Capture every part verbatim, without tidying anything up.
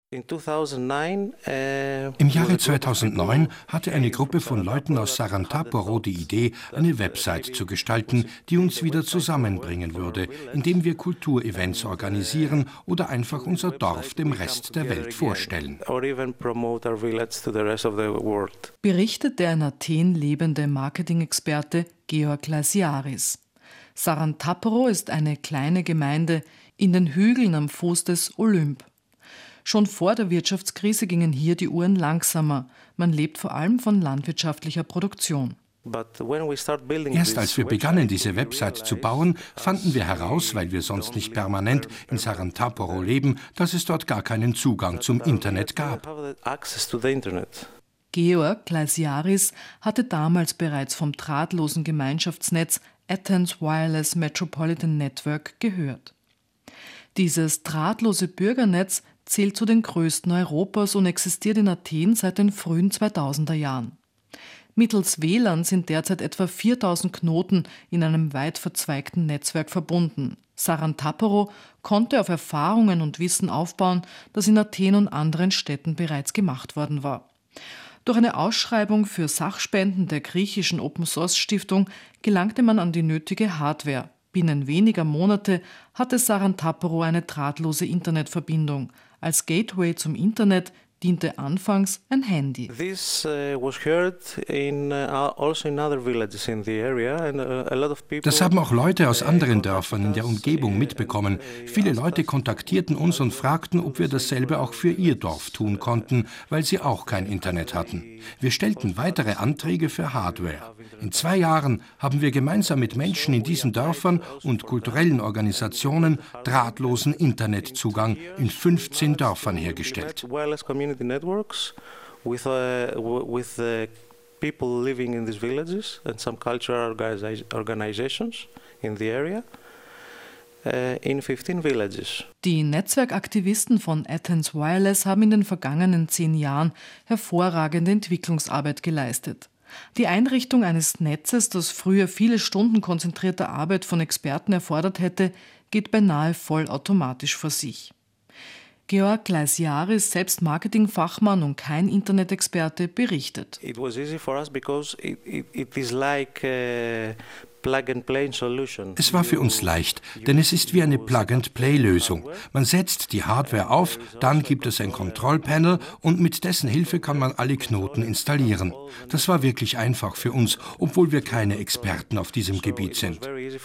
Im Jahre zweitausendneun hatte eine Gruppe von Leuten aus Sarantaporo die Idee, eine Website zu gestalten, die uns wieder zusammenbringen würde, indem wir Kulturevents organisieren oder einfach unser Dorf dem Rest der Welt vorstellen. Berichtet der in Athen lebende Marketing-Experte Georg Laziaris. Sarantaporo ist eine kleine Gemeinde in den Hügeln am Fuß des Olymp. Schon vor der Wirtschaftskrise gingen hier die Uhren langsamer. Man lebt vor allem von landwirtschaftlicher Produktion. Erst als wir begannen, diese Website zu bauen, fanden wir heraus, weil wir sonst nicht permanent in Sarantaporo leben, dass es dort gar keinen Zugang zum Internet gab. Georg Laziaris hatte damals bereits vom drahtlosen Gemeinschaftsnetz Athens Wireless Metropolitan Network gehört. Dieses drahtlose Bürgernetz zählt zu den größten Europas und existiert in Athen seit den frühen zweitausender Jahren. Mittels W L A N sind derzeit etwa viertausend Knoten in einem weit verzweigten Netzwerk verbunden. Sarantaporo konnte auf Erfahrungen und Wissen aufbauen, das in Athen und anderen Städten bereits gemacht worden war. Durch eine Ausschreibung für Sachspenden der griechischen Open-Source-Stiftung gelangte man an die nötige Hardware. Binnen weniger Monate hatte Sarantaporo eine drahtlose Internetverbindung. Als Gateway zum Internet diente anfangs ein Handy. Das haben auch Leute aus anderen Dörfern in der Umgebung mitbekommen. Viele Leute kontaktierten uns und fragten, ob wir dasselbe auch für ihr Dorf tun konnten, weil sie auch kein Internet hatten. Wir stellten weitere Anträge für Hardware. In zwei Jahren haben wir gemeinsam mit Menschen in diesen Dörfern und kulturellen Organisationen drahtlosen Internetzugang in fünfzehn Dörfern hergestellt. Networks with uh, with the people living in these villages and some cultural organizations in the area uh, in fifteen villages. Die Netzwerkaktivisten von Athens Wireless haben in den vergangenen zehn Jahren hervorragende Entwicklungsarbeit geleistet. Die Einrichtung eines Netzes, das früher viele Stunden konzentrierter Arbeit von Experten erfordert hätte, geht beinahe vollautomatisch vor sich. Georg Laziaris, selbst Marketingfachmann und kein Internetexperte, berichtet. It was easy for us because it, it, it is like a Plug-and-Play-Solution. Es war für uns leicht, denn es ist wie eine Plug-and-Play-Lösung. Man setzt die Hardware auf, dann gibt es ein Kontrollpanel und mit dessen Hilfe kann man alle Knoten installieren. Das war wirklich einfach für uns, obwohl wir keine Experten auf diesem Gebiet sind.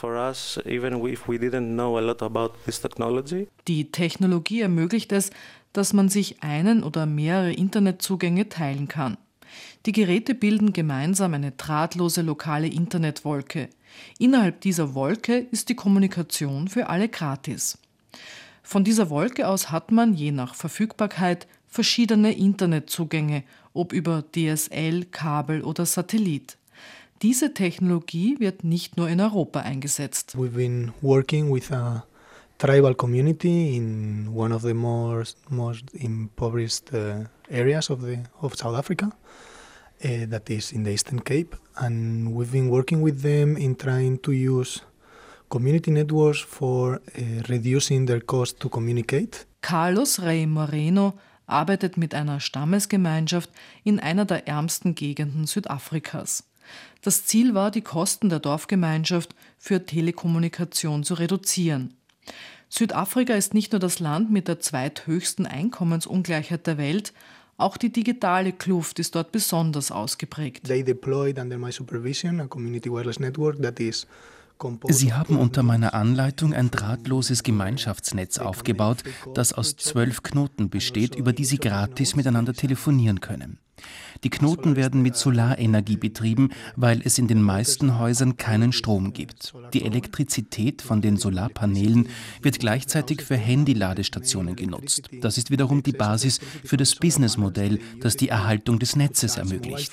Die Technologie ermöglicht es, dass man sich einen oder mehrere Internetzugänge teilen kann. Die Geräte bilden gemeinsam eine drahtlose lokale Internetwolke. Innerhalb dieser Wolke ist die Kommunikation für alle gratis. Von dieser Wolke aus hat man je nach Verfügbarkeit verschiedene Internetzugänge, ob über D S L, Kabel oder Satellit. Diese Technologie wird nicht nur in Europa eingesetzt. We've been working with a tribal community in one of the most, most impoverished uh, areas of, the, of South Africa. Uh, that is in the Eastern Cape, and we've been working with them in trying to use community networks for uh, reducing their cost to communicate. Carlos Rey Moreno arbeitet mit einer Stammesgemeinschaft in einer der ärmsten Gegenden Südafrikas. Das Ziel war, die Kosten der Dorfgemeinschaft für Telekommunikation zu reduzieren. Südafrika ist nicht nur das Land mit der zweithöchsten Einkommensungleichheit der Welt, auch die digitale Kluft ist dort besonders ausgeprägt. They deployed under my supervision a community wireless network that is Sie haben unter meiner Anleitung ein drahtloses Gemeinschaftsnetz aufgebaut, das aus zwölf Knoten besteht, über die Sie gratis miteinander telefonieren können. Die Knoten werden mit Solarenergie betrieben, weil es in den meisten Häusern keinen Strom gibt. Die Elektrizität von den Solarpanelen wird gleichzeitig für Handy-Ladestationen genutzt. Das ist wiederum die Basis für das Businessmodell, das die Erhaltung des Netzes ermöglicht.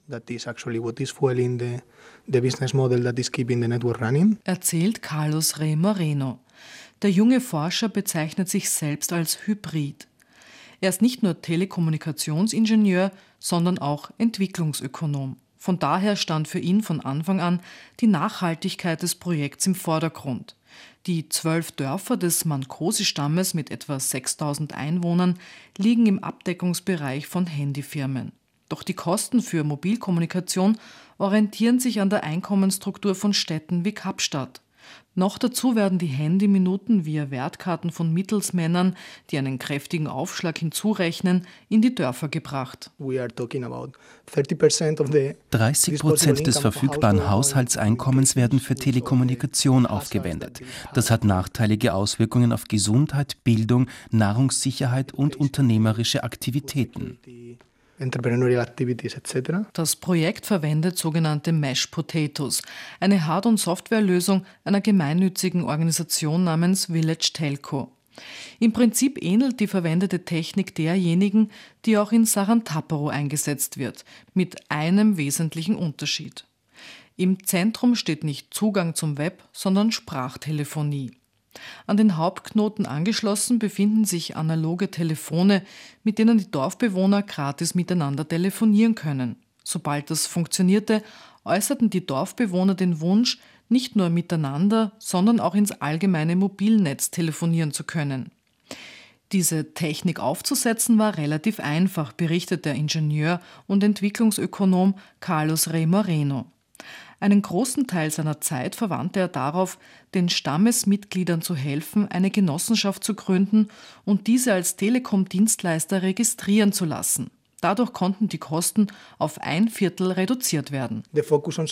Erzählt Carlos Rey Moreno. Der junge Forscher bezeichnet sich selbst als Hybrid. Er ist nicht nur Telekommunikationsingenieur, sondern auch Entwicklungsökonom. Von daher stand für ihn von Anfang an die Nachhaltigkeit des Projekts im Vordergrund. Die zwölf Dörfer des Mancosi-Stammes mit etwa sechstausend Einwohnern liegen im Abdeckungsbereich von Handyfirmen. Doch die Kosten für Mobilkommunikation orientieren sich an der Einkommensstruktur von Städten wie Kapstadt. Noch dazu werden die Handyminuten via Wertkarten von Mittelsmännern, die einen kräftigen Aufschlag hinzurechnen, in die Dörfer gebracht. dreißig Prozent des verfügbaren Haushaltseinkommens werden für Telekommunikation aufgewendet. Das hat nachteilige Auswirkungen auf Gesundheit, Bildung, Nahrungssicherheit und unternehmerische Aktivitäten. Das Projekt verwendet sogenannte Mashed Potatoes, eine Hard- und Softwarelösung einer gemeinnützigen Organisation namens Village Telco. Im Prinzip ähnelt die verwendete Technik derjenigen, die auch in Sarantaporo eingesetzt wird, mit einem wesentlichen Unterschied. Im Zentrum steht nicht Zugang zum Web, sondern Sprachtelefonie. An den Hauptknoten angeschlossen befinden sich analoge Telefone, mit denen die Dorfbewohner gratis miteinander telefonieren können. Sobald das funktionierte, äußerten die Dorfbewohner den Wunsch, nicht nur miteinander, sondern auch ins allgemeine Mobilnetz telefonieren zu können. Diese Technik aufzusetzen war relativ einfach, berichtet der Ingenieur und Entwicklungsökonom Carlos Rey Moreno. Einen großen Teil seiner Zeit verwandte er darauf, den Stammesmitgliedern zu helfen, eine Genossenschaft zu gründen und diese als Telekom-Dienstleister registrieren zu lassen. Dadurch konnten die Kosten auf ein Viertel reduziert werden. Der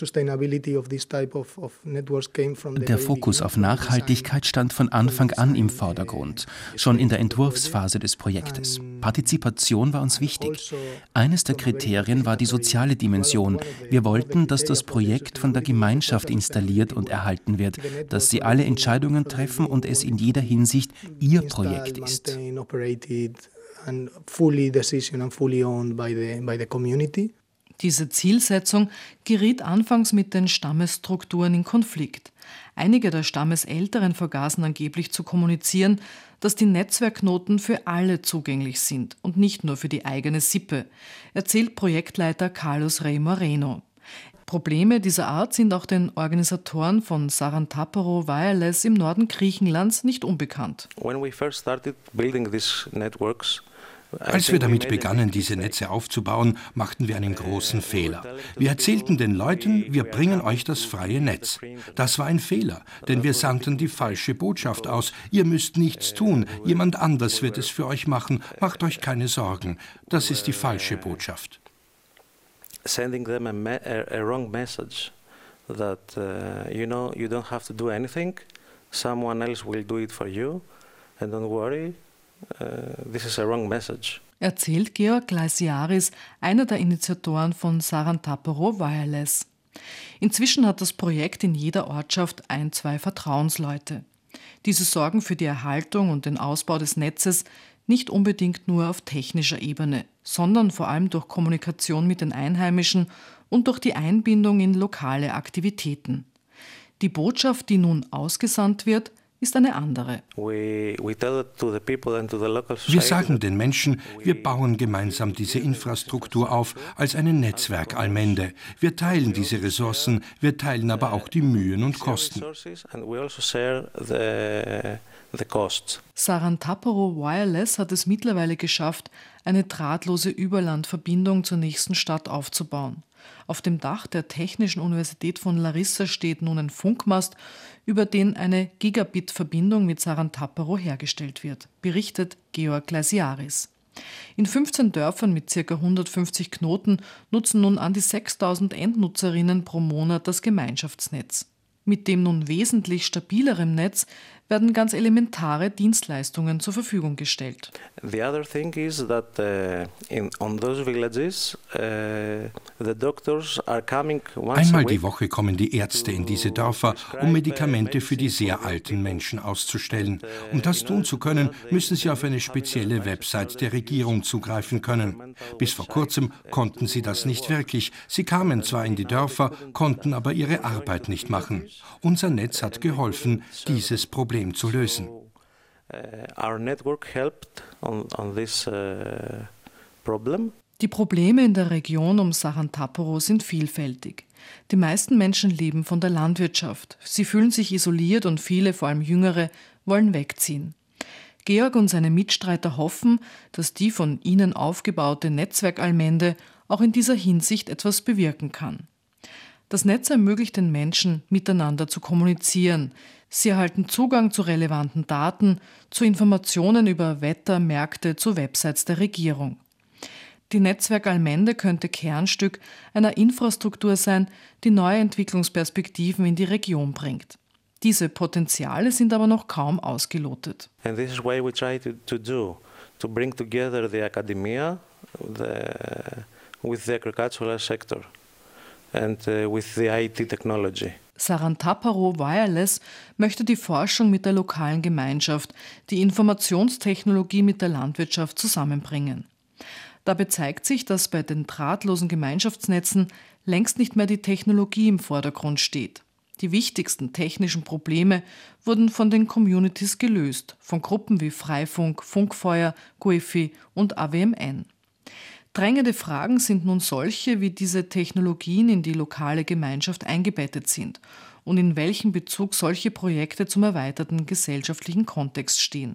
Fokus auf Nachhaltigkeit stand von Anfang an im Vordergrund, schon in der Entwurfsphase des Projektes. Partizipation war uns wichtig. Eines der Kriterien war die soziale Dimension. Wir wollten, dass das Projekt von der Gemeinschaft installiert und erhalten wird, dass sie alle Entscheidungen treffen und es in jeder Hinsicht ihr Projekt ist. And fully decision and fully owned by the, by the community. Diese Zielsetzung geriet anfangs mit den Stammesstrukturen in Konflikt. Einige der Stammesälteren vergaßen angeblich zu kommunizieren, dass die Netzwerkknoten für alle zugänglich sind und nicht nur für die eigene Sippe, erzählt Projektleiter Carlos Rey Moreno. Probleme dieser Art sind auch den Organisatoren von Sarantaporo Wireless im Norden Griechenlands nicht unbekannt. When we first started building these networks, Als wir damit begannen, diese Netze aufzubauen, machten wir einen großen Fehler. Wir erzählten den Leuten, wir bringen euch das freie Netz. Das war ein Fehler, denn wir sandten die falsche Botschaft aus. Ihr müsst nichts tun, jemand anders wird es für euch machen, macht euch keine Sorgen. Das ist die falsche Botschaft. Sending them a, me- a wrong message that uh, you know you don't have to do anything, someone else will do it for you, and don't worry. Uh, this is a wrong message. Erzählt Georg Glaisiaris, einer der Initiatoren von Sarantaporo Wireless. Inzwischen hat das Projekt in jeder Ortschaft ein, zwei Vertrauensleute. Diese sorgen für die Erhaltung und den Ausbau des Netzes nicht unbedingt nur auf technischer Ebene, sondern vor allem durch Kommunikation mit den Einheimischen und durch die Einbindung in lokale Aktivitäten. Die Botschaft, die nun ausgesandt wird, ist eine andere. Wir sagen den Menschen, wir bauen gemeinsam diese Infrastruktur auf als eine Netzwerk-Allmende. Wir teilen diese Ressourcen, wir teilen aber auch die Mühen und Kosten. Sarantaporo Wireless hat es mittlerweile geschafft, eine drahtlose Überlandverbindung zur nächsten Stadt aufzubauen. Auf dem Dach der Technischen Universität von Larissa steht nun ein Funkmast, über den eine Gigabit-Verbindung mit Sarantaporo hergestellt wird, berichtet Georg Glaisiaris. In fünfzehn Dörfern mit ca. hundertfünfzig Knoten nutzen nun an die sechstausend Endnutzerinnen pro Monat das Gemeinschaftsnetz. Mit dem nun wesentlich stabileren Netz werden ganz elementare Dienstleistungen zur Verfügung gestellt. The other thing is that uh, in on those villages uh, the doctors are coming once Einmal die Woche kommen die Ärzte in diese Dörfer, um Medikamente für die sehr alten Menschen auszustellen. Um das tun zu können, müssen sie auf eine spezielle Website der Regierung zugreifen können. Bis vor kurzem konnten sie das nicht wirklich. Sie kamen zwar in die Dörfer, konnten aber ihre Arbeit nicht machen. Unser Netz hat geholfen, dieses Problem zu lösen. Die Probleme in der Region um Sarantaporo sind vielfältig. Die meisten Menschen leben von der Landwirtschaft. Sie fühlen sich isoliert und viele, vor allem Jüngere, wollen wegziehen. Georg und seine Mitstreiter hoffen, dass die von ihnen aufgebaute Netzwerk-Allmende auch in dieser Hinsicht etwas bewirken kann. Das Netz ermöglicht den Menschen, miteinander zu kommunizieren. Sie erhalten Zugang zu relevanten Daten, zu Informationen über Wetter, Märkte, zu Websites der Regierung. Die Netzwerk-Allmende könnte Kernstück einer Infrastruktur sein, die neue Entwicklungsperspektiven in die Region bringt. Diese Potenziale sind aber noch kaum ausgelotet. And this is what we try to, to do, to bring together the academia the, with the agricultural sector and uh, with the I T technology. Sarantaparo Wireless möchte die Forschung mit der lokalen Gemeinschaft, die Informationstechnologie mit der Landwirtschaft zusammenbringen. Dabei zeigt sich, dass bei den drahtlosen Gemeinschaftsnetzen längst nicht mehr die Technologie im Vordergrund steht. Die wichtigsten technischen Probleme wurden von den Communities gelöst, von Gruppen wie Freifunk, Funkfeuer, Guefi und A W M N. Drängende Fragen sind nun solche, wie diese Technologien in die lokale Gemeinschaft eingebettet sind und in welchem Bezug solche Projekte zum erweiterten gesellschaftlichen Kontext stehen.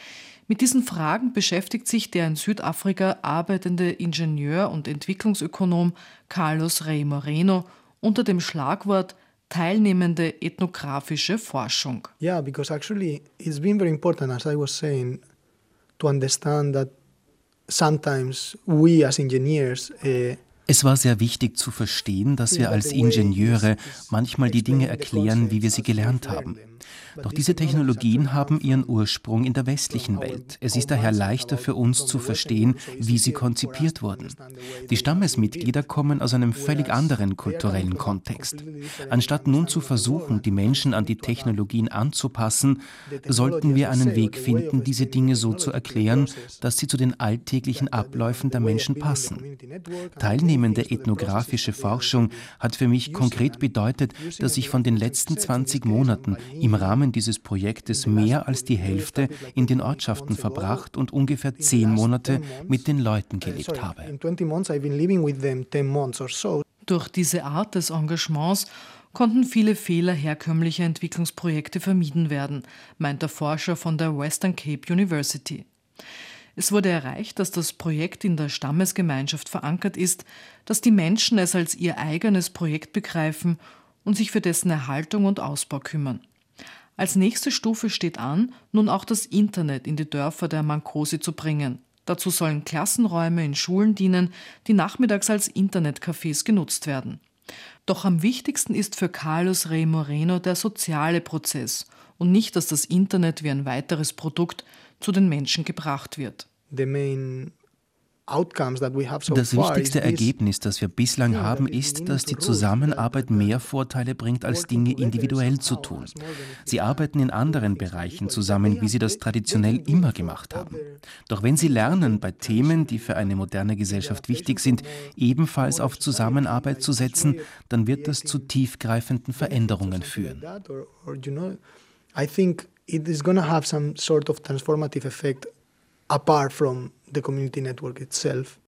Mit diesen Fragen beschäftigt sich der in Südafrika arbeitende Ingenieur und Entwicklungsökonom Carlos Rey Moreno unter dem Schlagwort teilnehmende ethnografische Forschung. Yeah, because actually it's been very important, as I was saying, to understand that sometimes we as engineers uh, Es war sehr wichtig zu verstehen, dass wir als Ingenieure manchmal die Dinge erklären, wie wir sie gelernt haben. Doch diese Technologien haben ihren Ursprung in der westlichen Welt. Es ist daher leichter für uns zu verstehen, wie sie konzipiert wurden. Die Stammesmitglieder kommen aus einem völlig anderen kulturellen Kontext. Anstatt nun zu versuchen, die Menschen an die Technologien anzupassen, sollten wir einen Weg finden, diese Dinge so zu erklären, dass sie zu den alltäglichen Abläufen der Menschen passen. Teilnehmende ethnografische Forschung hat für mich konkret bedeutet, dass ich von den letzten zwanzig Monaten im Rahmen dieses Projektes mehr als die Hälfte in den Ortschaften verbracht und ungefähr zehn Monate mit den Leuten gelebt habe. Durch diese Art des Engagements konnten viele Fehler herkömmlicher Entwicklungsprojekte vermieden werden, meint der Forscher von der Western Cape University. Es wurde erreicht, dass das Projekt in der Stammesgemeinschaft verankert ist, dass die Menschen es als ihr eigenes Projekt begreifen und sich für dessen Erhaltung und Ausbau kümmern. Als nächste Stufe steht an, nun auch das Internet in die Dörfer der Mankosi zu bringen. Dazu sollen Klassenräume in Schulen dienen, die nachmittags als Internetcafés genutzt werden. Doch am wichtigsten ist für Carlos Rey Moreno der soziale Prozess und nicht, dass das Internet wie ein weiteres Produkt zu den Menschen gebracht wird. Das wichtigste Ergebnis, das wir bislang haben, ist, dass die Zusammenarbeit mehr Vorteile bringt, als Dinge individuell zu tun. Sie arbeiten in anderen Bereichen zusammen, wie sie das traditionell immer gemacht haben. Doch wenn sie lernen, bei Themen, die für eine moderne Gesellschaft wichtig sind, ebenfalls auf Zusammenarbeit zu setzen, dann wird das zu tiefgreifenden Veränderungen führen. I think it is going to have some sort of transformative effect apart from the community network itself.